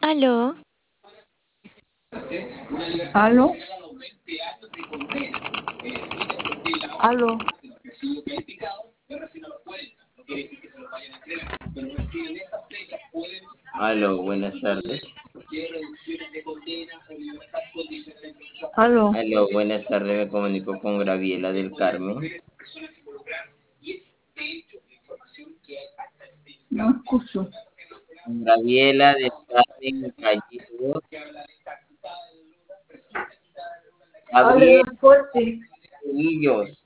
Aló, Aló, aló, Aló, buenas tardes. aló. Aló, buenas tardes. Me comunico con Graviela del Carmen. No escucho. Graviela del Carmen Gallegos. Hable Gabriel más fuerte. Trujillos.